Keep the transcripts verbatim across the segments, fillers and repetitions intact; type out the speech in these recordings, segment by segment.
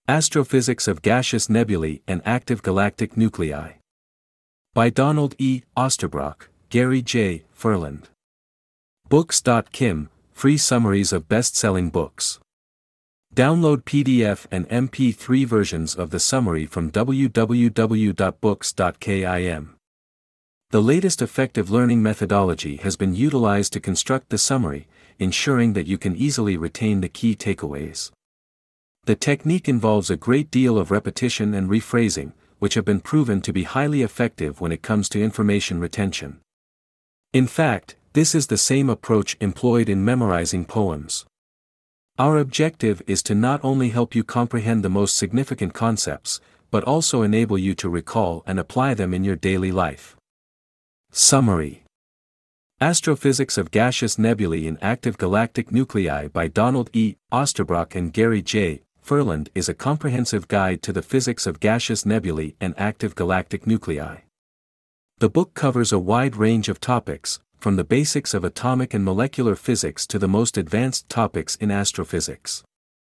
Astrophysics of Gaseous Nebulae and Active Galactic Nuclei. By Donald E. Osterbrock, Gary J. Ferland. Books dot kim, free summaries of best-selling books. Download P D F and M P three versions of the summary from w w w dot books dot kim. The latest effective learning methodology has been utilized to construct the summary, ensuring that you can easily retain the key takeaways. The technique involves a great deal of repetition and rephrasing, which have been proven to be highly effective when it comes to information retention. In fact, this is the same approach employed in memorizing poems. Our objective is to not only help you comprehend the most significant concepts, but also enable you to recall and apply them in your daily life. Summary. Astrophysics of Gaseous Nebulae and Active Galactic Nuclei by Donald E. Osterbrock and Gary J. Ferland is a comprehensive guide to the physics of gaseous nebulae and active galactic nuclei. The book covers a wide range of topics, from the basics of atomic and molecular physics to the most advanced topics in astrophysics.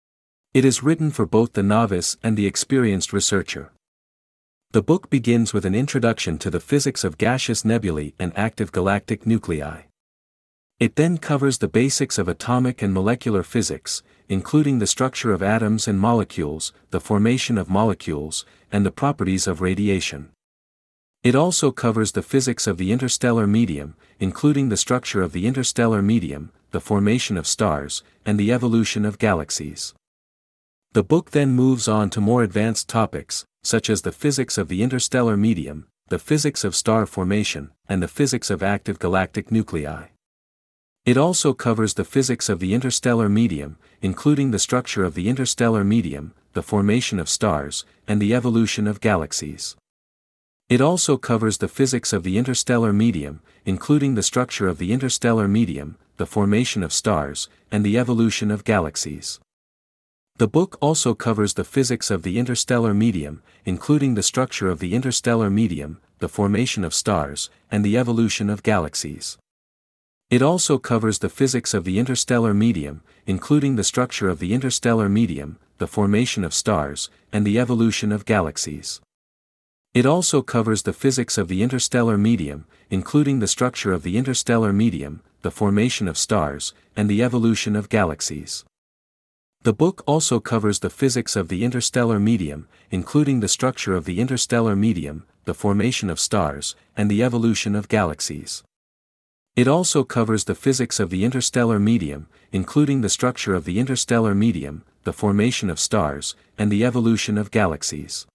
It is written for both the novice and the experienced researcher. The book begins with an introduction to the physics of gaseous nebulae and active galactic nuclei. It then covers the basics of atomic and molecular physics, including the structure of atoms and molecules, the formation of molecules, and the properties of radiation. It also covers the physics of the interstellar medium, including the structure of the interstellar medium, the formation of stars, and the evolution of galaxies. The book then moves on to more advanced topics, such as the physics of the interstellar medium, the physics of star formation, and the physics of active galactic nuclei. It also covers the physics of the interstellar medium, including the structure of the interstellar medium, the formation of stars, and the evolution of galaxies. It also covers the physics of the interstellar medium, including the structure of the interstellar medium, the formation of stars, and the evolution of galaxies. The book also covers the physics of the interstellar medium, including the structure of the interstellar medium, the formation of stars, and the evolution of galaxies. It also covers the physics of the interstellar medium, including the structure of the interstellar medium, the formation of stars, and the evolution of galaxies. It also covers the physics of the interstellar medium, including the structure of the interstellar medium, the formation of stars, and the evolution of galaxies. The book also covers the physics of the interstellar medium, including the structure of the interstellar medium, the formation of stars, and the evolution of galaxies. It also covers the physics of the interstellar medium, including the structure of the interstellar medium, the formation of stars, and the evolution of galaxies.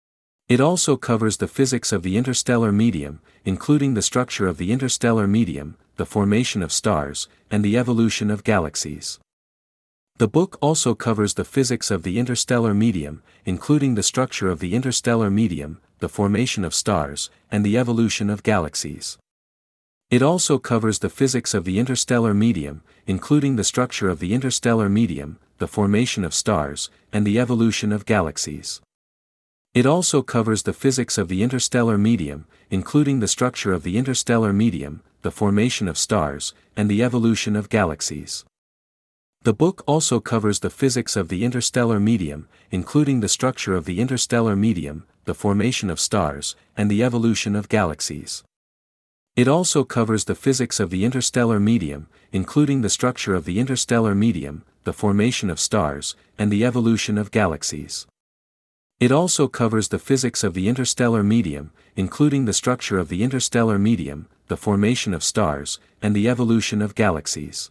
It also covers the physics of the interstellar medium, including the structure of the interstellar medium, the formation of stars, and the evolution of galaxies. The book also covers the physics of the interstellar medium, including the structure of the interstellar medium, the formation of stars, and the evolution of galaxies. It also covers the physics of the interstellar medium, including the structure of the interstellar medium, the formation of stars, and the evolution of galaxies. It also covers the physics of the interstellar medium, including the structure of the interstellar medium, the formation of stars, and the evolution of galaxies. The book also covers the physics of the interstellar medium, including the structure of the interstellar medium, the formation of stars, and the evolution of galaxies. It also covers the physics of the interstellar medium, including the structure of the interstellar medium, the formation of stars, and the evolution of galaxies. It also covers the physics of the interstellar medium, including the structure of the interstellar medium, the formation of stars, and the evolution of galaxies.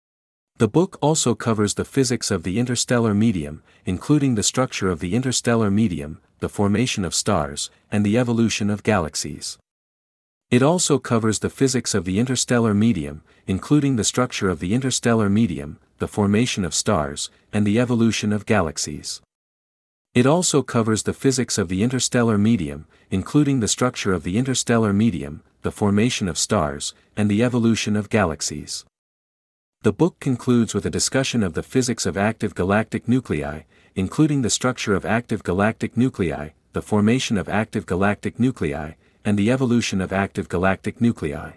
The book also covers the physics of the interstellar medium, including the structure of the interstellar medium, the formation of stars, and the evolution of galaxies. It also covers the physics of the interstellar medium, including the structure of the interstellar medium, the formation of stars, and the evolution of galaxies. It also covers the physics of the interstellar medium, including the structure of the interstellar medium, the formation of stars, and the evolution of galaxies. The book concludes with a discussion of the physics of active galactic nuclei, including the structure of active galactic nuclei, the formation of active galactic nuclei, and the evolution of active galactic nuclei.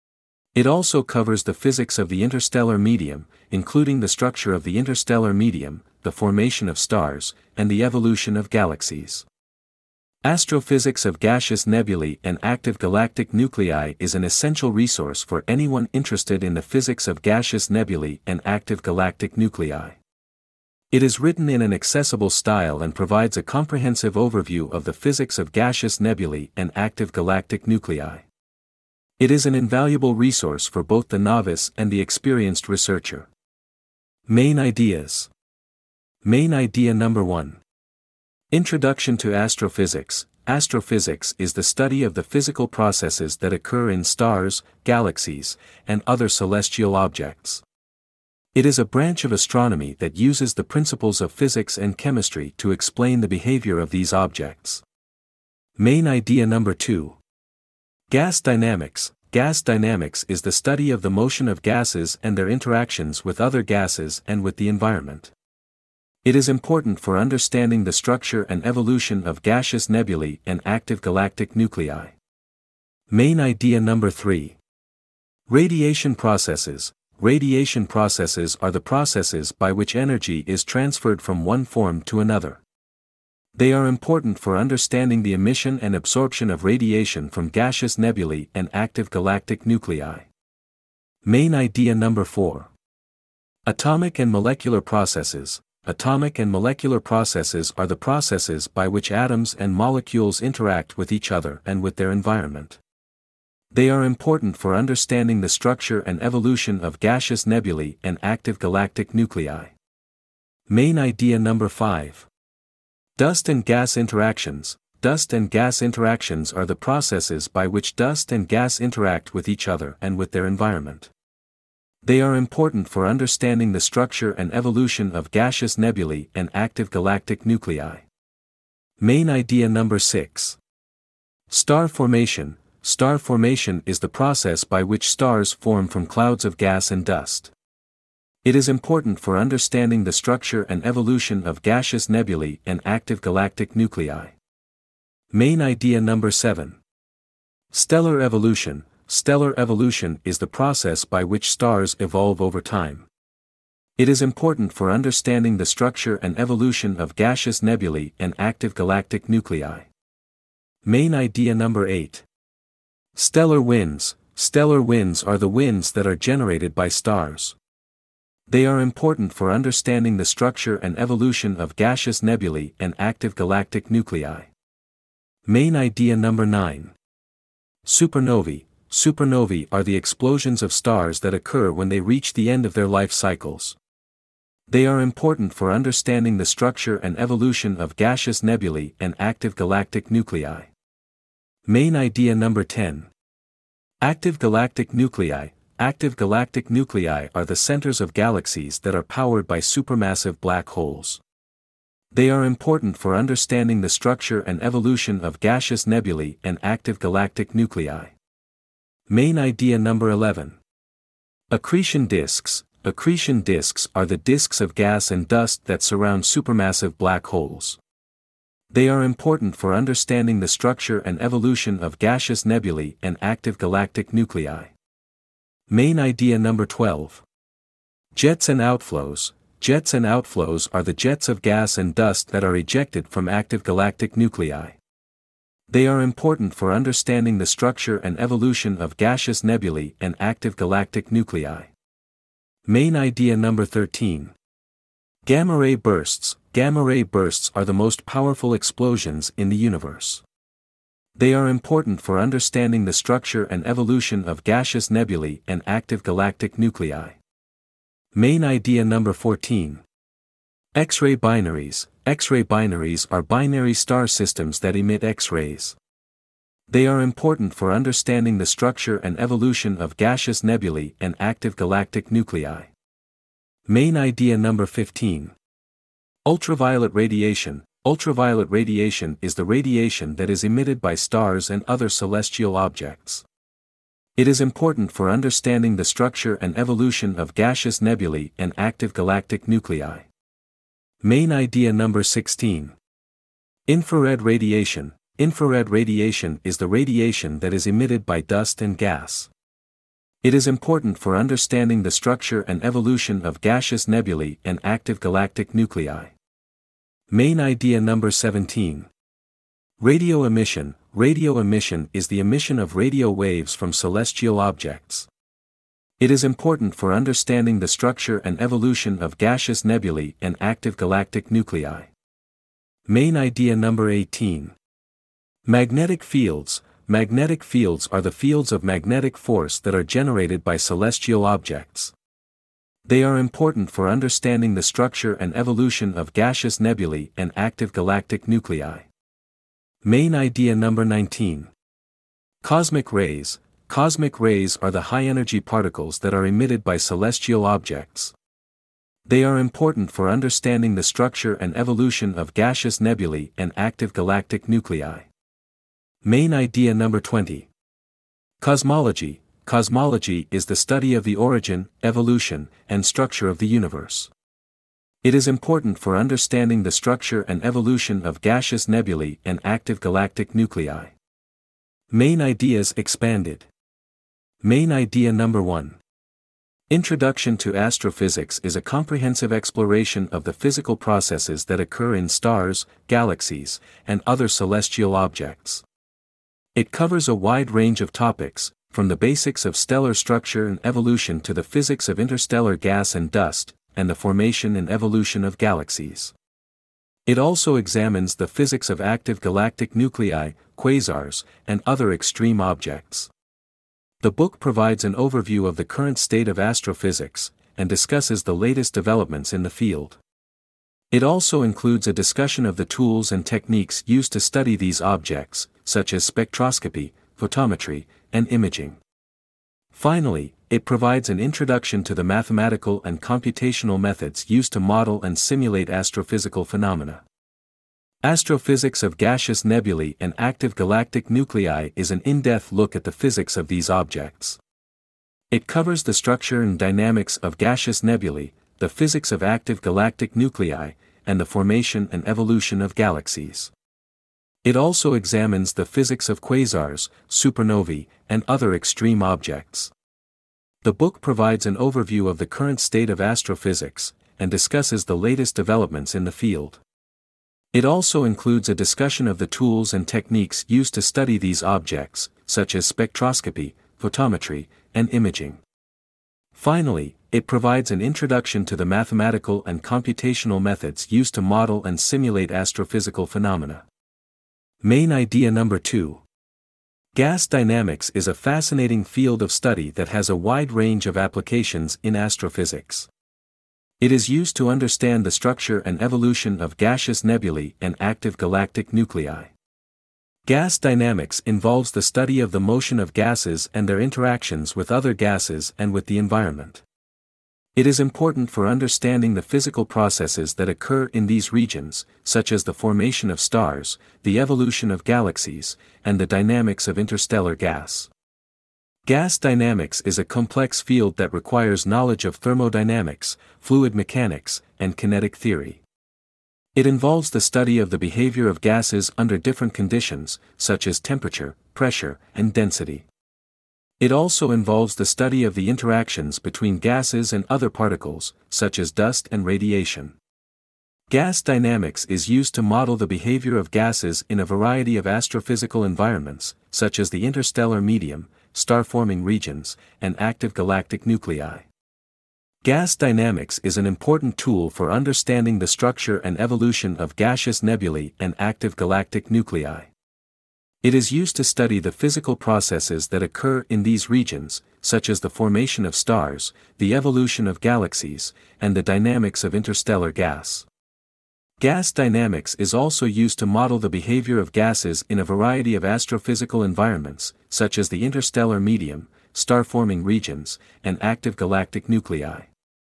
It also covers the physics of the interstellar medium, including the structure of the interstellar medium, the formation of stars, and the evolution of galaxies. Astrophysics of gaseous nebulae and active galactic nuclei is an essential resource for anyone interested in the physics of gaseous nebulae and active galactic nuclei. It is written in an accessible style and provides a comprehensive overview of the physics of gaseous nebulae and active galactic nuclei. It is an invaluable resource for both the novice and the experienced researcher. Main ideas. Main idea number one. Introduction to Astrophysics. Astrophysics is the study of the physical processes that occur in stars, galaxies, and other celestial objects. It is a branch of astronomy that uses the principles of physics and chemistry to explain the behavior of these objects. Main idea number two. Gas dynamics. Gas dynamics is the study of the motion of gases and their interactions with other gases and with the environment. It is important for understanding the structure and evolution of gaseous nebulae and active galactic nuclei. Main idea number three. Radiation processes. Radiation processes are the processes by which energy is transferred from one form to another. They are important for understanding the emission and absorption of radiation from gaseous nebulae and active galactic nuclei. Main idea number four. Atomic and molecular processes. Atomic and molecular processes are the processes by which atoms and molecules interact with each other and with their environment. They are important for understanding the structure and evolution of gaseous nebulae and active galactic nuclei. Main idea number five. Dust and gas interactions. Dust and gas interactions are the processes by which dust and gas interact with each other and with their environment. They are important for understanding the structure and evolution of gaseous nebulae and active galactic nuclei. Main idea number six. Star formation. Star formation is the process by which stars form from clouds of gas and dust. It is important for understanding the structure and evolution of gaseous nebulae and active galactic nuclei. Main idea number seven. Stellar evolution. Stellar evolution is the process by which stars evolve over time. It is important for understanding the structure and evolution of gaseous nebulae and active galactic nuclei. Main idea number eight. Stellar winds. Stellar winds are the winds that are generated by stars. They are important for understanding the structure and evolution of gaseous nebulae and active galactic nuclei. Main idea number nine. Supernovae. Supernovae are the explosions of stars that occur when they reach the end of their life cycles. They are important for understanding the structure and evolution of gaseous nebulae and active galactic nuclei. Main idea number ten. Active galactic nuclei. Active galactic nuclei are the centers of galaxies that are powered by supermassive black holes. They are important for understanding the structure and evolution of gaseous nebulae and active galactic nuclei. Main idea number eleven. Accretion disks. Accretion disks are the disks of gas and dust that surround supermassive black holes. They are important for understanding the structure and evolution of gaseous nebulae and active galactic nuclei. Main idea number twelve. Jets and outflows. Jets and outflows are the jets of gas and dust that are ejected from active galactic nuclei. They are important for understanding the structure and evolution of gaseous nebulae and active galactic nuclei. Main idea number thirteen. Gamma-ray bursts. Gamma-ray bursts are the most powerful explosions in the universe. They are important for understanding the structure and evolution of gaseous nebulae and active galactic nuclei. Main idea number fourteen. X-ray binaries. X-ray binaries are binary star systems that emit X-rays. They are important for understanding the structure and evolution of gaseous nebulae and active galactic nuclei. Main idea number fifteen. Ultraviolet radiation. Ultraviolet radiation is the radiation that is emitted by stars and other celestial objects. It is important for understanding the structure and evolution of gaseous nebulae and active galactic nuclei. Main idea number sixteen. Infrared radiation. Infrared radiation is the radiation that is emitted by dust and gas. It is important for understanding the structure and evolution of gaseous nebulae and active galactic nuclei. Main idea number seventeen. Radio emission. Radio emission is the emission of radio waves from celestial objects. It is important for understanding the structure and evolution of gaseous nebulae and active galactic nuclei. Main idea number eighteen. Magnetic fields. Magnetic fields are the fields of magnetic force that are generated by celestial objects. They are important for understanding the structure and evolution of gaseous nebulae and active galactic nuclei. Main idea number nineteen. Cosmic rays. Cosmic rays are the high-energy particles that are emitted by celestial objects. They are important for understanding the structure and evolution of gaseous nebulae and active galactic nuclei. Main idea number twenty. Cosmology. Cosmology is the study of the origin, evolution, and structure of the universe. It is important for understanding the structure and evolution of gaseous nebulae and active galactic nuclei. Main ideas expanded. Main idea number one. Introduction to Astrophysics is a comprehensive exploration of the physical processes that occur in stars, galaxies, and other celestial objects. It covers a wide range of topics, from the basics of stellar structure and evolution to the physics of interstellar gas and dust, and the formation and evolution of galaxies. It also examines the physics of active galactic nuclei, quasars, and other extreme objects. The book provides an overview of the current state of astrophysics, and discusses the latest developments in the field. It also includes a discussion of the tools and techniques used to study these objects, such as spectroscopy, photometry, and imaging. Finally, it provides an introduction to the mathematical and computational methods used to model and simulate astrophysical phenomena. Astrophysics of gaseous nebulae and active galactic nuclei is an in-depth look at the physics of these objects. It covers the structure and dynamics of gaseous nebulae, the physics of active galactic nuclei, and the formation and evolution of galaxies. It also examines the physics of quasars, supernovae, and other extreme objects. The book provides an overview of the current state of astrophysics, and discusses the latest developments in the field. It also includes a discussion of the tools and techniques used to study these objects, such as spectroscopy, photometry, and imaging. Finally, it provides an introduction to the mathematical and computational methods used to model and simulate astrophysical phenomena. Main idea number two. Gas dynamics is a fascinating field of study that has a wide range of applications in astrophysics. It is used to understand the structure and evolution of gaseous nebulae and active galactic nuclei. Gas dynamics involves the study of the motion of gases and their interactions with other gases and with the environment. It is important for understanding the physical processes that occur in these regions, such as the formation of stars, the evolution of galaxies, and the dynamics of interstellar gas. Gas dynamics is a complex field that requires knowledge of thermodynamics, fluid mechanics, and kinetic theory. It involves the study of the behavior of gases under different conditions, such as temperature, pressure, and density. It also involves the study of the interactions between gases and other particles, such as dust and radiation. Gas dynamics is used to model the behavior of gases in a variety of astrophysical environments, such as the interstellar medium, star-forming regions, and active galactic nuclei. Gas dynamics is an important tool for understanding the structure and evolution of gaseous nebulae and active galactic nuclei. It is used to study the physical processes that occur in these regions, such as the formation of stars, the evolution of galaxies, and the dynamics of interstellar gas. Gas dynamics is also used to model the behavior of gases in a variety of astrophysical environments, such as the interstellar medium, star-forming regions, and active galactic nuclei.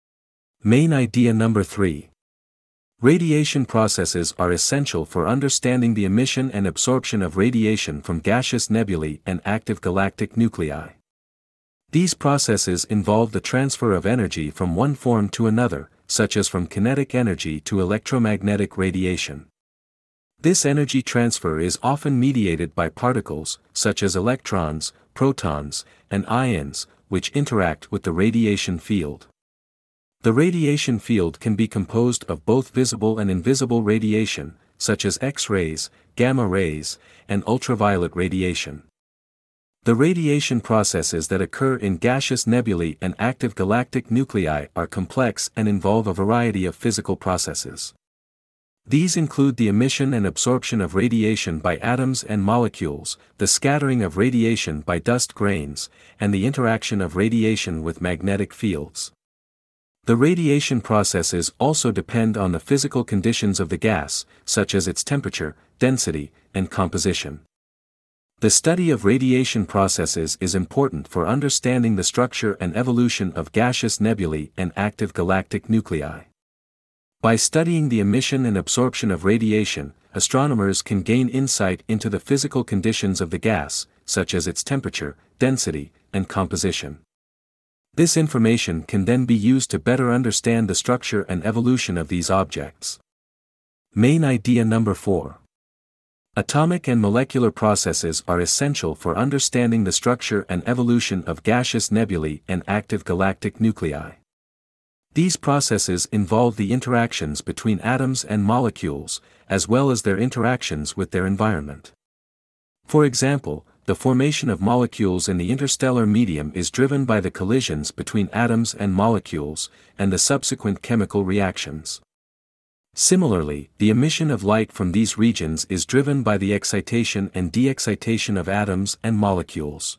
Main idea number three. Radiation processes are essential for understanding the emission and absorption of radiation from gaseous nebulae and active galactic nuclei. These processes involve the transfer of energy from one form to another, such as from kinetic energy to electromagnetic radiation. This energy transfer is often mediated by particles, such as electrons, protons, and ions, which interact with the radiation field. The radiation field can be composed of both visible and invisible radiation, such as X-rays, gamma rays, and ultraviolet radiation. The radiation processes that occur in gaseous nebulae and active galactic nuclei are complex and involve a variety of physical processes. These include the emission and absorption of radiation by atoms and molecules, the scattering of radiation by dust grains, and the interaction of radiation with magnetic fields. The radiation processes also depend on the physical conditions of the gas, such as its temperature, density, and composition. The study of radiation processes is important for understanding the structure and evolution of gaseous nebulae and active galactic nuclei. By studying the emission and absorption of radiation, astronomers can gain insight into the physical conditions of the gas, such as its temperature, density, and composition. This information can then be used to better understand the structure and evolution of these objects. Main idea number four. Atomic and molecular processes are essential for understanding the structure and evolution of gaseous nebulae and active galactic nuclei. These processes involve the interactions between atoms and molecules, as well as their interactions with their environment. For example, the formation of molecules in the interstellar medium is driven by the collisions between atoms and molecules, and the subsequent chemical reactions. Similarly, the emission of light from these regions is driven by the excitation and de-excitation of atoms and molecules.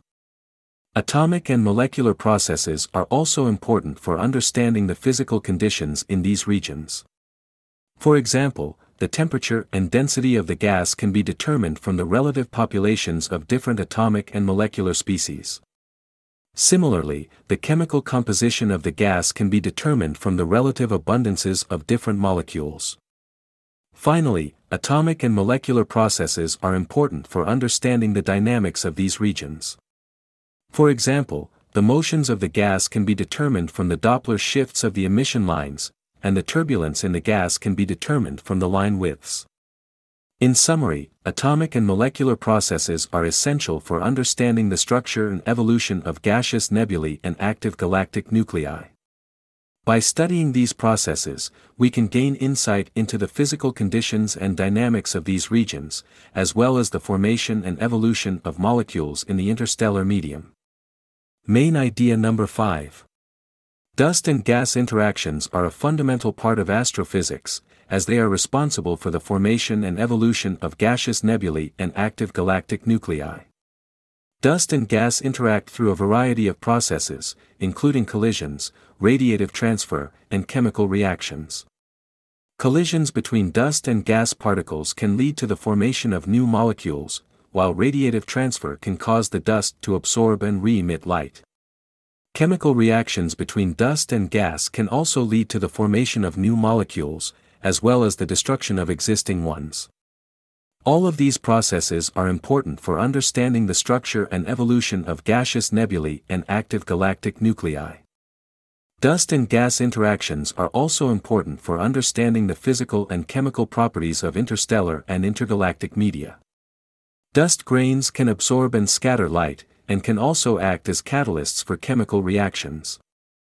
Atomic and molecular processes are also important for understanding the physical conditions in these regions. For example, the temperature and density of the gas can be determined from the relative populations of different atomic and molecular species. Similarly, the chemical composition of the gas can be determined from the relative abundances of different molecules. Finally, atomic and molecular processes are important for understanding the dynamics of these regions. For example, the motions of the gas can be determined from the Doppler shifts of the emission lines, and the turbulence in the gas can be determined from the line widths. In summary, atomic and molecular processes are essential for understanding the structure and evolution of gaseous nebulae and active galactic nuclei. By studying these processes, we can gain insight into the physical conditions and dynamics of these regions, as well as the formation and evolution of molecules in the interstellar medium. Main idea number five. Dust and gas interactions are a fundamental part of astrophysics, as they are responsible for the formation and evolution of gaseous nebulae and active galactic nuclei. Dust and gas interact through a variety of processes, including collisions, radiative transfer, and chemical reactions. Collisions between dust and gas particles can lead to the formation of new molecules, while radiative transfer can cause the dust to absorb and re-emit light. Chemical reactions between dust and gas can also lead to the formation of new molecules, as well as the destruction of existing ones. All of these processes are important for understanding the structure and evolution of gaseous nebulae and active galactic nuclei. Dust and gas interactions are also important for understanding the physical and chemical properties of interstellar and intergalactic media. Dust grains can absorb and scatter light, and can also act as catalysts for chemical reactions.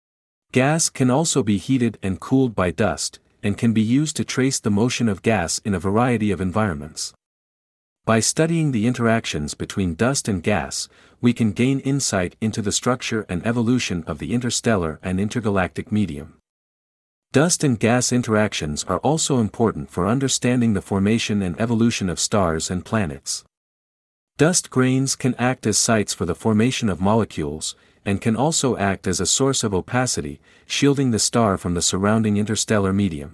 Gas can also be heated and cooled by dust, and can be used to trace the motion of gas in a variety of environments. By studying the interactions between dust and gas, we can gain insight into the structure and evolution of the interstellar and intergalactic medium. Dust and gas interactions are also important for understanding the formation and evolution of stars and planets. Dust grains can act as sites for the formation of molecules, and can also act as a source of opacity, shielding the star from the surrounding interstellar medium.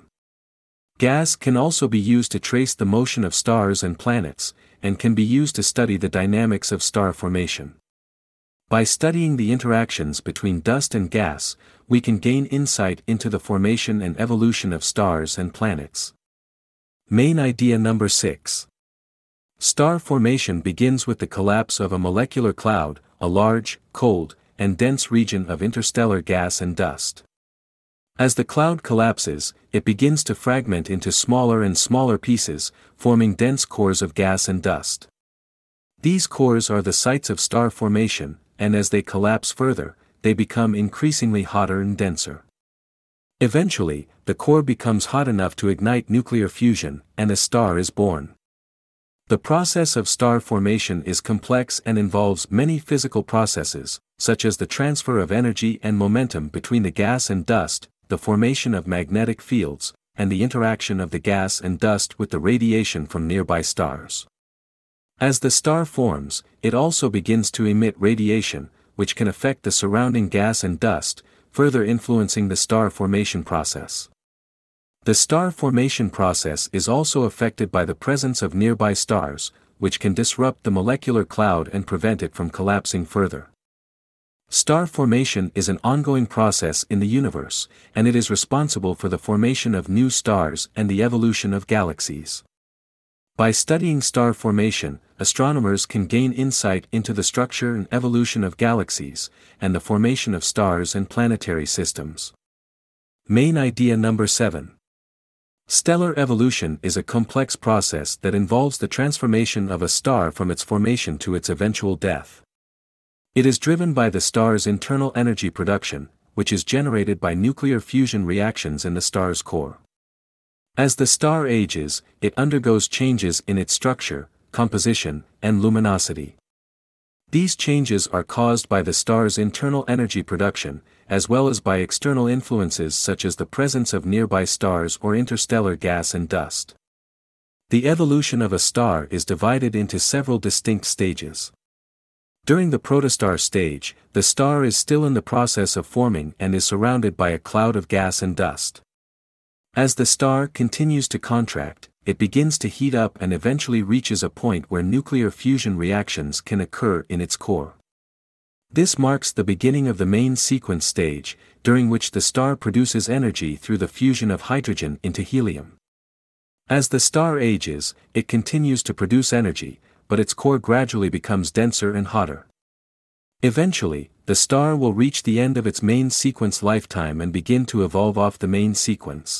Gas can also be used to trace the motion of stars and planets, and can be used to study the dynamics of star formation. By studying the interactions between dust and gas, we can gain insight into the formation and evolution of stars and planets. Main idea number six. Star formation begins with the collapse of a molecular cloud, a large, cold, and dense region of interstellar gas and dust. As the cloud collapses, it begins to fragment into smaller and smaller pieces, forming dense cores of gas and dust. These cores are the sites of star formation, and as they collapse further, they become increasingly hotter and denser. Eventually, the core becomes hot enough to ignite nuclear fusion, and a star is born. The process of star formation is complex and involves many physical processes, such as the transfer of energy and momentum between the gas and dust, the formation of magnetic fields, and the interaction of the gas and dust with the radiation from nearby stars. As the star forms, it also begins to emit radiation, which can affect the surrounding gas and dust, further influencing the star formation process. The star formation process is also affected by the presence of nearby stars, which can disrupt the molecular cloud and prevent it from collapsing further. Star formation is an ongoing process in the universe, and it is responsible for the formation of new stars and the evolution of galaxies. By studying star formation, astronomers can gain insight into the structure and evolution of galaxies, and the formation of stars and planetary systems. Main idea number seven. Stellar evolution is a complex process that involves the transformation of a star from its formation to its eventual death. It is driven by the star's internal energy production, which is generated by nuclear fusion reactions in the star's core. As the star ages, it undergoes changes in its structure, composition, and luminosity. These changes are caused by the star's internal energy production, as well as by external influences such as the presence of nearby stars or interstellar gas and dust. The evolution of a star is divided into several distinct stages. During the protostar stage, the star is still in the process of forming and is surrounded by a cloud of gas and dust. As the star continues to contract, it begins to heat up and eventually reaches a point where nuclear fusion reactions can occur in its core. This marks the beginning of the main sequence stage, during which the star produces energy through the fusion of hydrogen into helium. As the star ages, it continues to produce energy, but its core gradually becomes denser and hotter. Eventually, the star will reach the end of its main sequence lifetime and begin to evolve off the main sequence.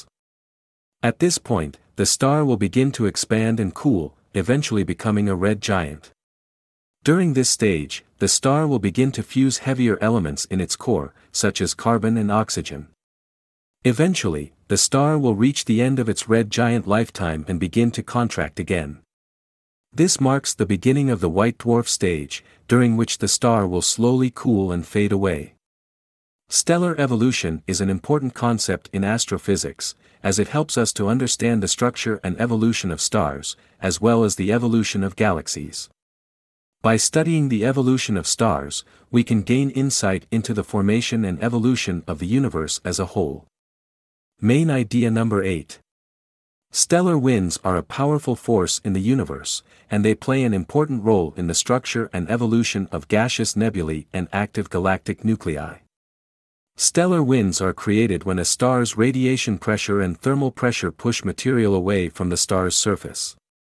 At this point, the star will begin to expand and cool, eventually becoming a red giant. During this stage, the star will begin to fuse heavier elements in its core, such as carbon and oxygen. Eventually, the star will reach the end of its red giant lifetime and begin to contract again. This marks the beginning of the white dwarf stage, during which the star will slowly cool and fade away. Stellar evolution is an important concept in astrophysics, as it helps us to understand the structure and evolution of stars, as well as the evolution of galaxies. By studying the evolution of stars, we can gain insight into the formation and evolution of the universe as a whole. Main idea number eight. Stellar winds are a powerful force in the universe, and they play an important role in the structure and evolution of gaseous nebulae and active galactic nuclei. Stellar winds are created when a star's radiation pressure and thermal pressure push material away from the star's surface.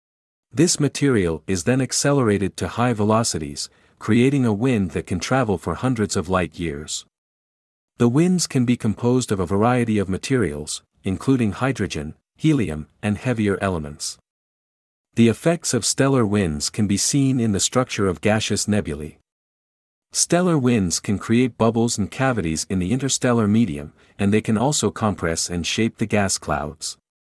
This material is then accelerated to high velocities, creating a wind that can travel for hundreds of light years. The winds can be composed of a variety of materials, including hydrogen, helium, and heavier elements. The effects of stellar winds can be seen in the structure of gaseous nebulae. Stellar winds can create bubbles and cavities in the interstellar medium, and they can also compress and shape the gas clouds.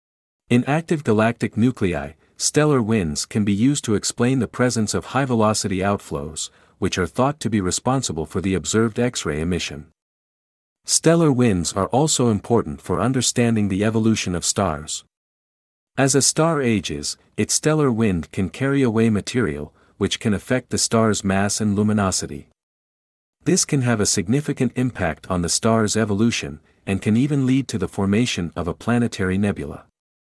In active galactic nuclei, stellar winds can be used to explain the presence of high-velocity outflows, which are thought to be responsible for the observed X-ray emission. Stellar winds are also important for understanding the evolution of stars. As a star ages, its stellar wind can carry away material, which can affect the star's mass and luminosity. This can have a significant impact on the star's evolution, and can even lead to the formation of a planetary nebula.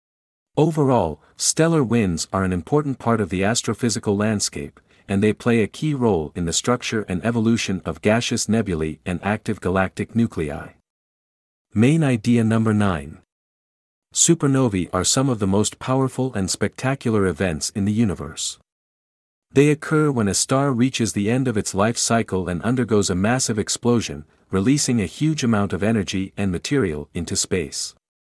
Overall, stellar winds are an important part of the astrophysical landscape, and they play a key role in the structure and evolution of gaseous nebulae and active galactic nuclei. Main idea number nine. Supernovae are some of the most powerful and spectacular events in the universe. They occur when a star reaches the end of its life cycle and undergoes a massive explosion, releasing a huge amount of energy and material into space.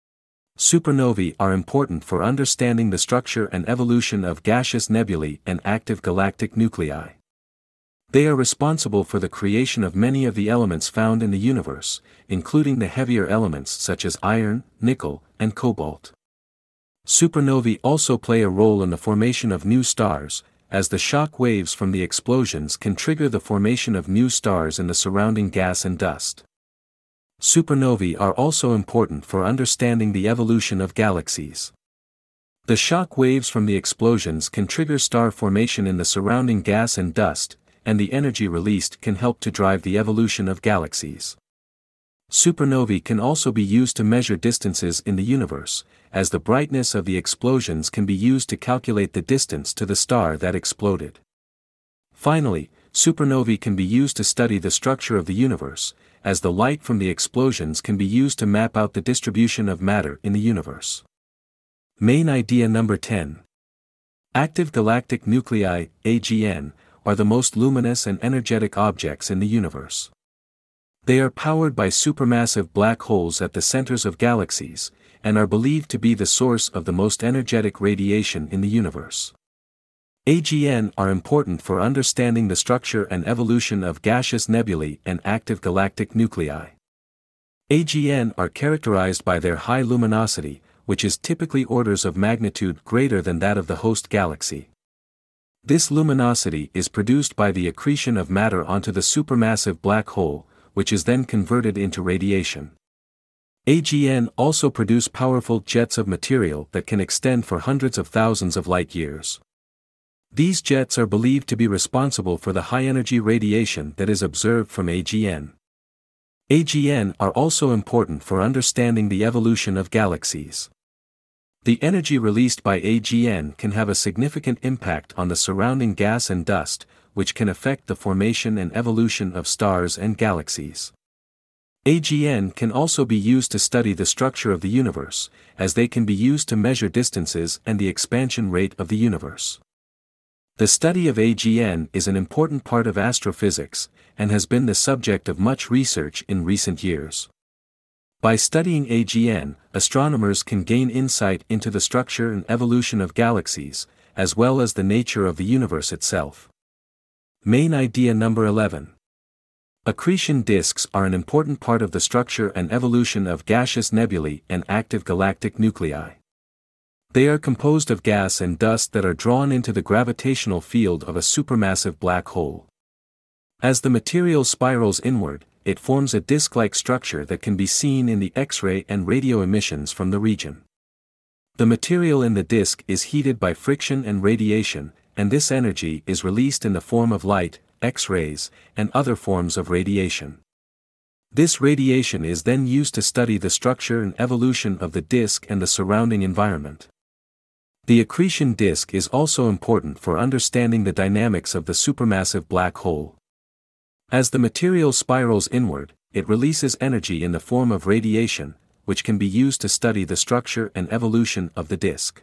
Supernovae are important for understanding the structure and evolution of gaseous nebulae and active galactic nuclei. They are responsible for the creation of many of the elements found in the universe, including the heavier elements such as iron, nickel, and cobalt. Supernovae also play a role in the formation of new stars, as the shock waves from the explosions can trigger the formation of new stars in the surrounding gas and dust. Supernovae are also important for understanding the evolution of galaxies. The shock waves from the explosions can trigger star formation in the surrounding gas and dust, and the energy released can help to drive the evolution of galaxies. Supernovae can also be used to measure distances in the universe, as the brightness of the explosions can be used to calculate the distance to the star that exploded. Finally, supernovae can be used to study the structure of the universe, as the light from the explosions can be used to map out the distribution of matter in the universe. Main idea number ten. Active galactic nuclei, A G N, are the most luminous and energetic objects in the universe. They are powered by supermassive black holes at the centers of galaxies, and are believed to be the source of the most energetic radiation in the universe. A G N are important for understanding the structure and evolution of gaseous nebulae and active galactic nuclei. A G N are characterized by their high luminosity, which is typically orders of magnitude greater than that of the host galaxy. This luminosity is produced by the accretion of matter onto the supermassive black hole, which is then converted into radiation. A G N also produce powerful jets of material that can extend for hundreds of thousands of light years. These jets are believed to be responsible for the high-energy radiation that is observed from A G N. A G N are also important for understanding the evolution of galaxies. The energy released by A G N can have a significant impact on the surrounding gas and dust, which can affect the formation and evolution of stars and galaxies. A G N can also be used to study the structure of the universe, as they can be used to measure distances and the expansion rate of the universe. The study of A G N is an important part of astrophysics, and has been the subject of much research in recent years. By studying A G N, astronomers can gain insight into the structure and evolution of galaxies, as well as the nature of the universe itself. Main idea number eleven. Accretion disks are an important part of the structure and evolution of gaseous nebulae and active galactic nuclei. They are composed of gas and dust that are drawn into the gravitational field of a supermassive black hole. As the material spirals inward, it forms a disk-like structure that can be seen in the X-ray and radio emissions from the region. The material in the disk is heated by friction and radiation, and this energy is released in the form of light, X-rays, and other forms of radiation. This radiation is then used to study the structure and evolution of the disk and the surrounding environment. The accretion disk is also important for understanding the dynamics of the supermassive black hole. As the material spirals inward, it releases energy in the form of radiation, which can be used to study the structure and evolution of the disk.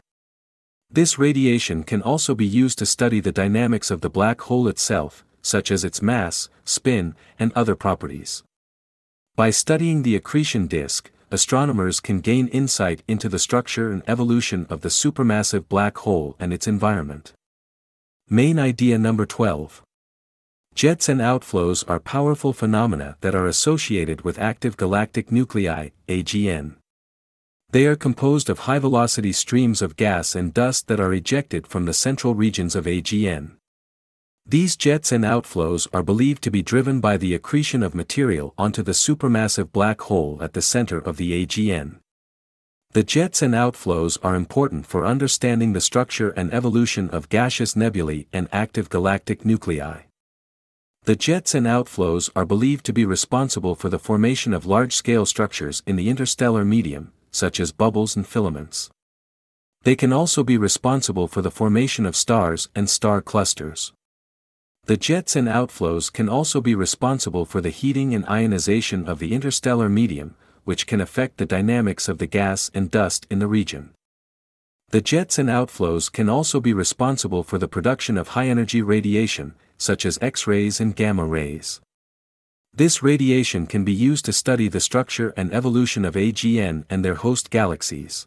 This radiation can also be used to study the dynamics of the black hole itself, such as its mass, spin, and other properties. By studying the accretion disk, astronomers can gain insight into the structure and evolution of the supermassive black hole and its environment. Main idea number twelve. Jets and outflows are powerful phenomena that are associated with active galactic nuclei, A G N. They are composed of high-velocity streams of gas and dust that are ejected from the central regions of A G N. These jets and outflows are believed to be driven by the accretion of material onto the supermassive black hole at the center of the A G N. The jets and outflows are important for understanding the structure and evolution of gaseous nebulae and active galactic nuclei. The jets and outflows are believed to be responsible for the formation of large-scale structures in the interstellar medium, such as bubbles and filaments. They can also be responsible for the formation of stars and star clusters. The jets and outflows can also be responsible for the heating and ionization of the interstellar medium, which can affect the dynamics of the gas and dust in the region. The jets and outflows can also be responsible for the production of high-energy radiation, such as X-rays and gamma rays. This radiation can be used to study the structure and evolution of A G N and their host galaxies.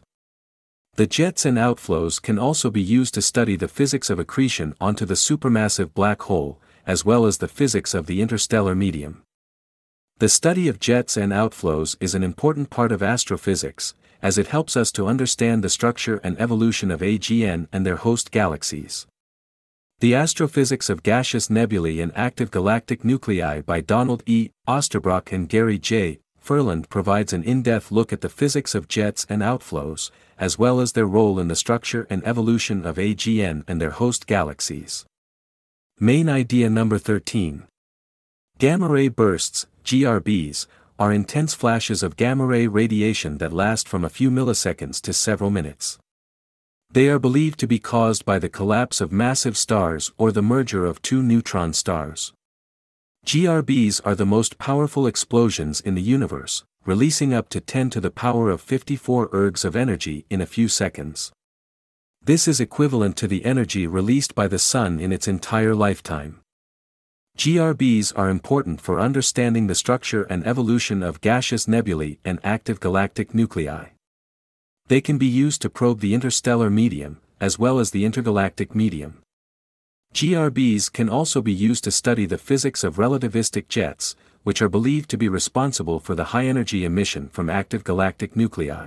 The jets and outflows can also be used to study the physics of accretion onto the supermassive black hole, as well as the physics of the interstellar medium. The study of jets and outflows is an important part of astrophysics, as it helps us to understand the structure and evolution of A G N and their host galaxies. The Astrophysics of Gaseous Nebulae and Active Galactic Nuclei by Donald E. Osterbrock and Gary J. Ferland provides an in-depth look at the physics of jets and outflows, as well as their role in the structure and evolution of A G N and their host galaxies. Main idea number thirteen. Gamma-ray bursts, G R Bs, are intense flashes of gamma-ray radiation that last from a few milliseconds to several minutes. They are believed to be caused by the collapse of massive stars or the merger of two neutron stars. G R Bs are the most powerful explosions in the universe, releasing up to ten to the power of fifty-four ergs of energy in a few seconds. This is equivalent to the energy released by the Sun in its entire lifetime. G R Bs are important for understanding the structure and evolution of gaseous nebulae and active galactic nuclei. They can be used to probe the interstellar medium, as well as the intergalactic medium. G R Bs can also be used to study the physics of relativistic jets, which are believed to be responsible for the high-energy emission from active galactic nuclei.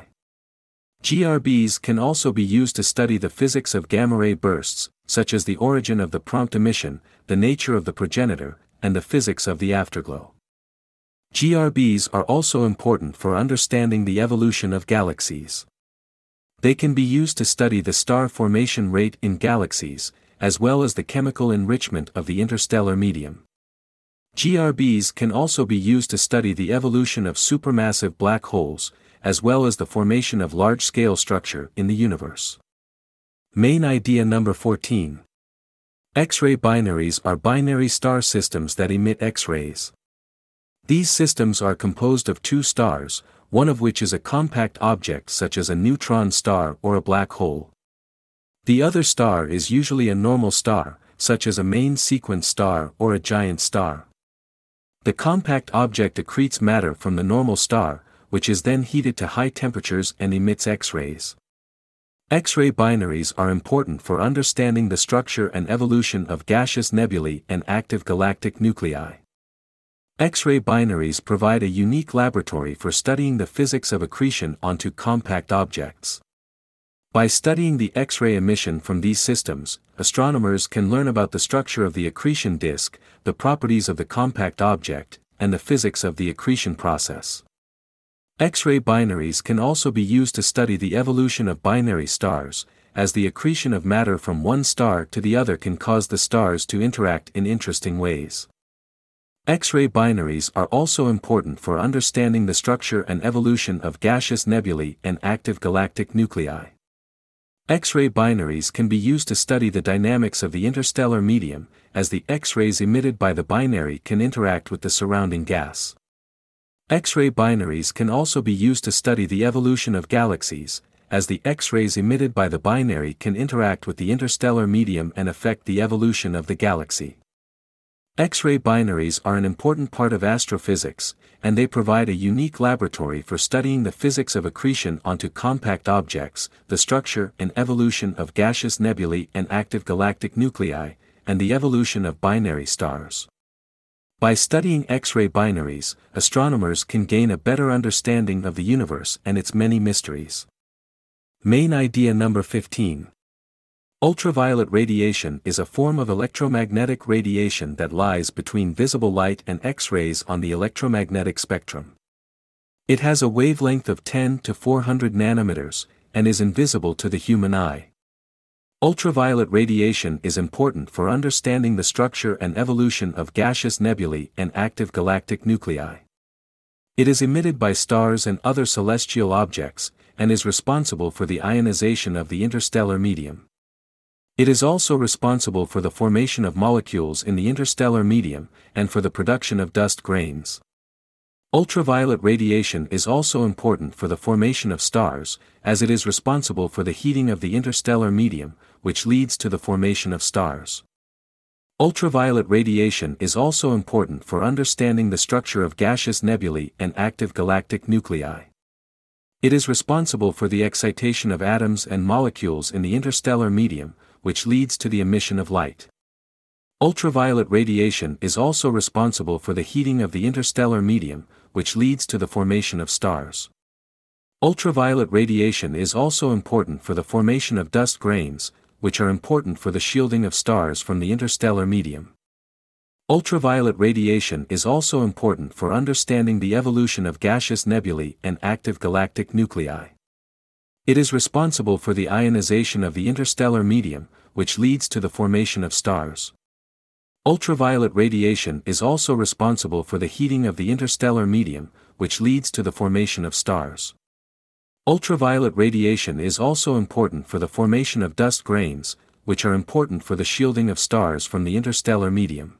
G R Bs can also be used to study the physics of gamma-ray bursts, such as the origin of the prompt emission, the nature of the progenitor, and the physics of the afterglow. G R Bs are also important for understanding the evolution of galaxies. They can be used to study the star formation rate in galaxies, as well as the chemical enrichment of the interstellar medium. G R Bs can also be used to study the evolution of supermassive black holes, as well as the formation of large-scale structure in the universe. Main idea number fourteen. X-ray binaries are binary star systems that emit X-rays. These systems are composed of two stars, one of which is a compact object such as a neutron star or a black hole. The other star is usually a normal star, such as a main sequence star or a giant star. The compact object accretes matter from the normal star, which is then heated to high temperatures and emits X-rays. X-ray binaries are important for understanding the structure and evolution of gaseous nebulae and active galactic nuclei. X-ray binaries provide a unique laboratory for studying the physics of accretion onto compact objects. By studying the X-ray emission from these systems, astronomers can learn about the structure of the accretion disk, the properties of the compact object, and the physics of the accretion process. X-ray binaries can also be used to study the evolution of binary stars, as the accretion of matter from one star to the other can cause the stars to interact in interesting ways. X-ray binaries are also important for understanding the structure and evolution of gaseous nebulae and active galactic nuclei. X-ray binaries can be used to study the dynamics of the interstellar medium, as the X-rays emitted by the binary can interact with the surrounding gas. X-ray binaries can also be used to study the evolution of galaxies, as the X-rays emitted by the binary can interact with the interstellar medium and affect the evolution of the galaxy. X-ray binaries are an important part of astrophysics, and they provide a unique laboratory for studying the physics of accretion onto compact objects, the structure and evolution of gaseous nebulae and active galactic nuclei, and the evolution of binary stars. By studying X-ray binaries, astronomers can gain a better understanding of the universe and its many mysteries. Main idea number fifteen. Ultraviolet radiation is a form of electromagnetic radiation that lies between visible light and X-rays on the electromagnetic spectrum. It has a wavelength of ten to four hundred nanometers, and is invisible to the human eye. Ultraviolet radiation is important for understanding the structure and evolution of gaseous nebulae and active galactic nuclei. It is emitted by stars and other celestial objects, and is responsible for the ionization of the interstellar medium. It is also responsible for the formation of molecules in the interstellar medium, and for the production of dust grains. Ultraviolet radiation is also important for the formation of stars, as it is responsible for the heating of the interstellar medium, which leads to the formation of stars. Ultraviolet radiation is also important for understanding the structure of gaseous nebulae and active galactic nuclei. It is responsible for the excitation of atoms and molecules in the interstellar medium, which leads to the emission of light. Ultraviolet radiation is also responsible for the heating of the interstellar medium, which leads to the formation of stars. Ultraviolet radiation is also important for the formation of dust grains, which are important for the shielding of stars from the interstellar medium. Ultraviolet radiation is also important for understanding the evolution of gaseous nebulae and active galactic nuclei. It is responsible for the ionization of the interstellar medium, which leads to the formation of stars. Ultraviolet radiation is also responsible for the heating of the interstellar medium, which leads to the formation of stars. Ultraviolet radiation is also important for the formation of dust grains, which are important for the shielding of stars from the interstellar medium.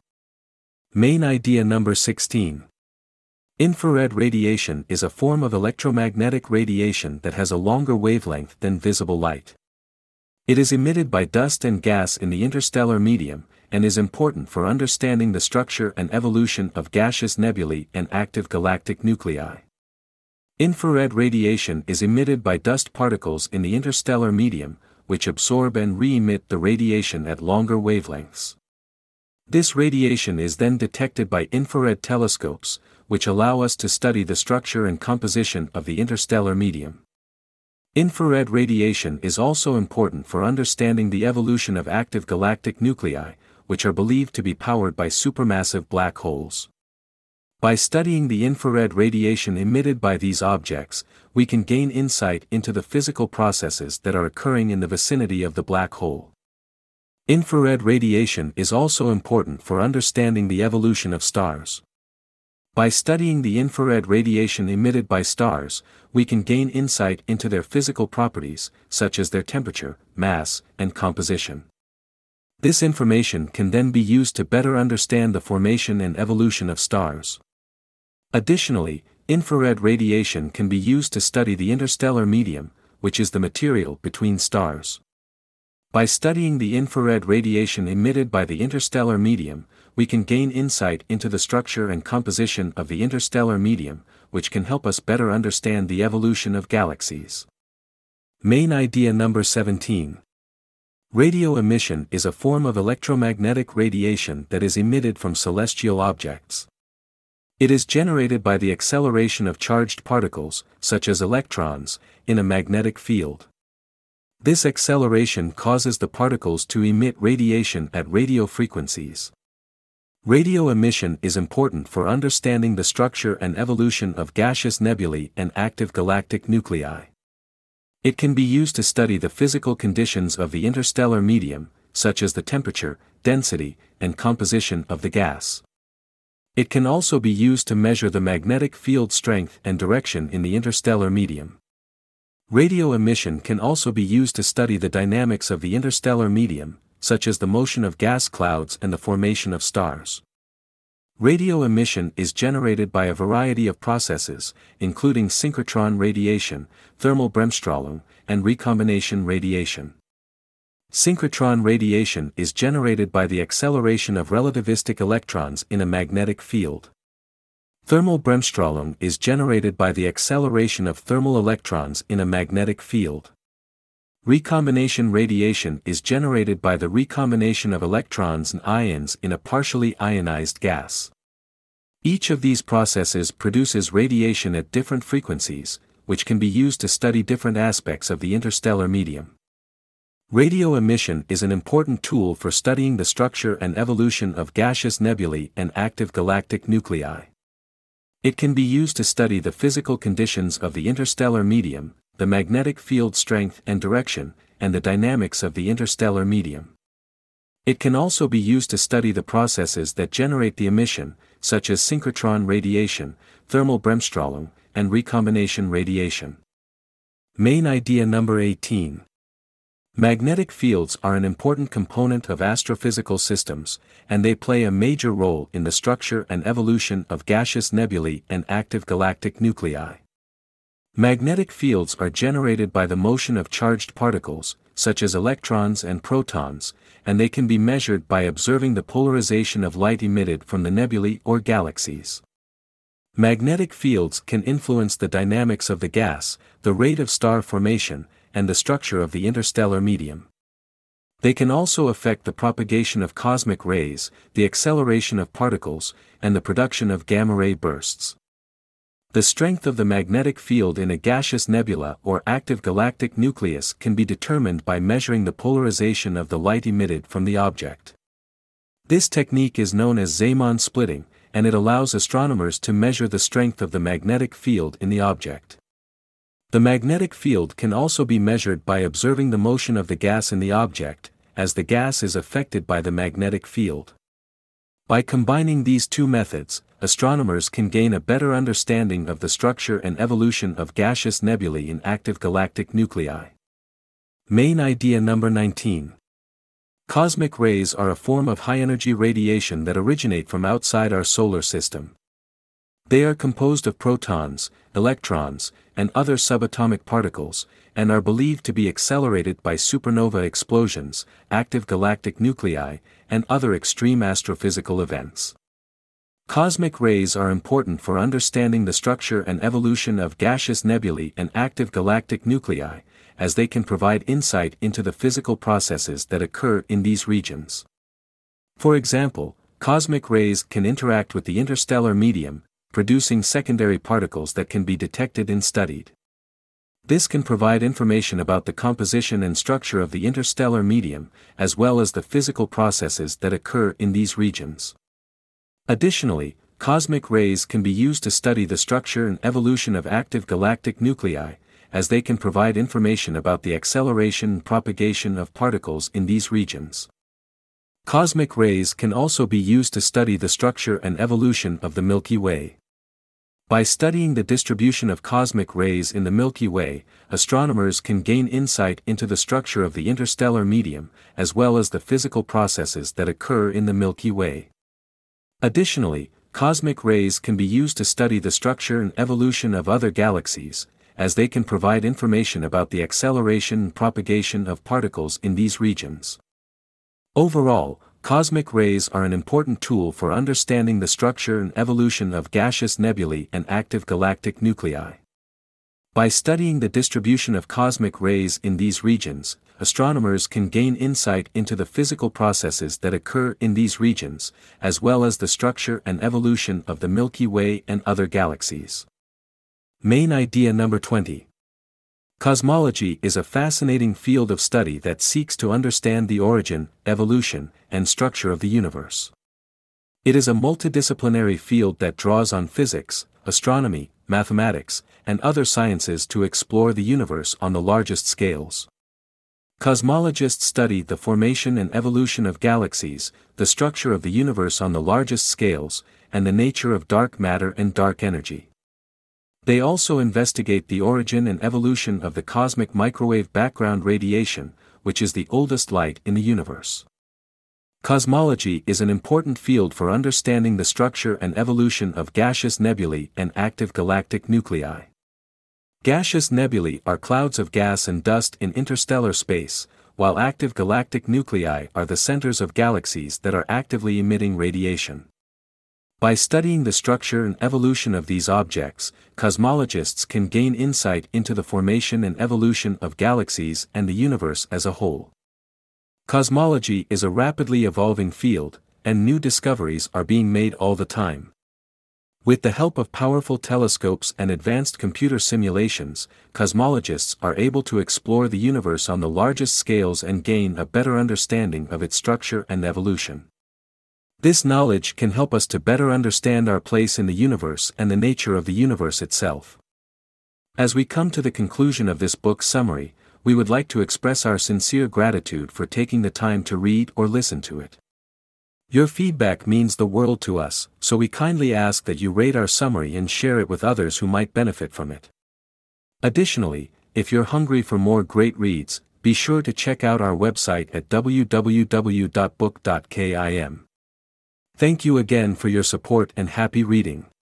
Main idea number sixteen. Infrared radiation is a form of electromagnetic radiation that has a longer wavelength than visible light. It is emitted by dust and gas in the interstellar medium, and is important for understanding the structure and evolution of gaseous nebulae and active galactic nuclei. Infrared radiation is emitted by dust particles in the interstellar medium, which absorb and re-emit the radiation at longer wavelengths. This radiation is then detected by infrared telescopes, which allow us to study the structure and composition of the interstellar medium. Infrared radiation is also important for understanding the evolution of active galactic nuclei, which are believed to be powered by supermassive black holes. By studying the infrared radiation emitted by these objects, we can gain insight into the physical processes that are occurring in the vicinity of the black hole. Infrared radiation is also important for understanding the evolution of stars. By studying the infrared radiation emitted by stars, we can gain insight into their physical properties, such as their temperature, mass, and composition. This information can then be used to better understand the formation and evolution of stars. Additionally, infrared radiation can be used to study the interstellar medium, which is the material between stars. By studying the infrared radiation emitted by the interstellar medium, we can gain insight into the structure and composition of the interstellar medium, which can help us better understand the evolution of galaxies. Main idea number seventeen. Radio emission is a form of electromagnetic radiation that is emitted from celestial objects. It is generated by the acceleration of charged particles, such as electrons, in a magnetic field. This acceleration causes the particles to emit radiation at radio frequencies. Radio emission is important for understanding the structure and evolution of gaseous nebulae and active galactic nuclei. It can be used to study the physical conditions of the interstellar medium, such as the temperature, density, and composition of the gas. It can also be used to measure the magnetic field strength and direction in the interstellar medium. Radio emission can also be used to study the dynamics of the interstellar medium, such as the motion of gas clouds and the formation of stars. Radio emission is generated by a variety of processes, including synchrotron radiation, thermal Bremsstrahlung, and recombination radiation. Synchrotron radiation is generated by the acceleration of relativistic electrons in a magnetic field. Thermal Bremsstrahlung is generated by the acceleration of thermal electrons in a magnetic field. Recombination radiation is generated by the recombination of electrons and ions in a partially ionized gas. Each of these processes produces radiation at different frequencies, which can be used to study different aspects of the interstellar medium. Radio emission is an important tool for studying the structure and evolution of gaseous nebulae and active galactic nuclei. It can be used to study the physical conditions of the interstellar medium, the magnetic field strength and direction, and the dynamics of the interstellar medium. It can also be used to study the processes that generate the emission, such as synchrotron radiation, thermal Bremsstrahlung, and recombination radiation. Main idea number eighteen. Magnetic fields are an important component of astrophysical systems, and they play a major role in the structure and evolution of gaseous nebulae and active galactic nuclei. Magnetic fields are generated by the motion of charged particles, such as electrons and protons, and they can be measured by observing the polarization of light emitted from the nebulae or galaxies. Magnetic fields can influence the dynamics of the gas, the rate of star formation, and the structure of the interstellar medium. They can also affect the propagation of cosmic rays, the acceleration of particles, and the production of gamma-ray bursts. The strength of the magnetic field in a gaseous nebula or active galactic nucleus can be determined by measuring the polarization of the light emitted from the object. This technique is known as Zeeman splitting, and it allows astronomers to measure the strength of the magnetic field in the object. The magnetic field can also be measured by observing the motion of the gas in the object, as the gas is affected by the magnetic field. By combining these two methods, astronomers can gain a better understanding of the structure and evolution of gaseous nebulae in active galactic nuclei. Main idea number nineteen. Cosmic rays are a form of high-energy radiation that originate from outside our solar system. They are composed of protons, electrons, and other subatomic particles, and are believed to be accelerated by supernova explosions, active galactic nuclei, and other extreme astrophysical events. Cosmic rays are important for understanding the structure and evolution of gaseous nebulae and active galactic nuclei, as they can provide insight into the physical processes that occur in these regions. For example, cosmic rays can interact with the interstellar medium, producing secondary particles that can be detected and studied. This can provide information about the composition and structure of the interstellar medium, as well as the physical processes that occur in these regions. Additionally, cosmic rays can be used to study the structure and evolution of active galactic nuclei, as they can provide information about the acceleration and propagation of particles in these regions. Cosmic rays can also be used to study the structure and evolution of the Milky Way. By studying the distribution of cosmic rays in the Milky Way, astronomers can gain insight into the structure of the interstellar medium, as well as the physical processes that occur in the Milky Way. Additionally, cosmic rays can be used to study the structure and evolution of other galaxies, as they can provide information about the acceleration and propagation of particles in these regions. Overall, cosmic rays are an important tool for understanding the structure and evolution of gaseous nebulae and active galactic nuclei. By studying the distribution of cosmic rays in these regions, astronomers can gain insight into the physical processes that occur in these regions, as well as the structure and evolution of the Milky Way and other galaxies. Main idea number twenty. Cosmology is a fascinating field of study that seeks to understand the origin, evolution, and structure of the universe. It is a multidisciplinary field that draws on physics, astronomy, mathematics, and other sciences to explore the universe on the largest scales. Cosmologists study the formation and evolution of galaxies, the structure of the universe on the largest scales, and the nature of dark matter and dark energy. They also investigate the origin and evolution of the cosmic microwave background radiation, which is the oldest light in the universe. Cosmology is an important field for understanding the structure and evolution of gaseous nebulae and active galactic nuclei. Gaseous nebulae are clouds of gas and dust in interstellar space, while active galactic nuclei are the centers of galaxies that are actively emitting radiation. By studying the structure and evolution of these objects, cosmologists can gain insight into the formation and evolution of galaxies and the universe as a whole. Cosmology is a rapidly evolving field, and new discoveries are being made all the time. With the help of powerful telescopes and advanced computer simulations, cosmologists are able to explore the universe on the largest scales and gain a better understanding of its structure and evolution. This knowledge can help us to better understand our place in the universe and the nature of the universe itself. As we come to the conclusion of this book summary, we would like to express our sincere gratitude for taking the time to read or listen to it. Your feedback means the world to us, so we kindly ask that you rate our summary and share it with others who might benefit from it. Additionally, if you're hungry for more great reads, be sure to check out our website at w w w dot book dot kim. Thank you again for your support and happy reading.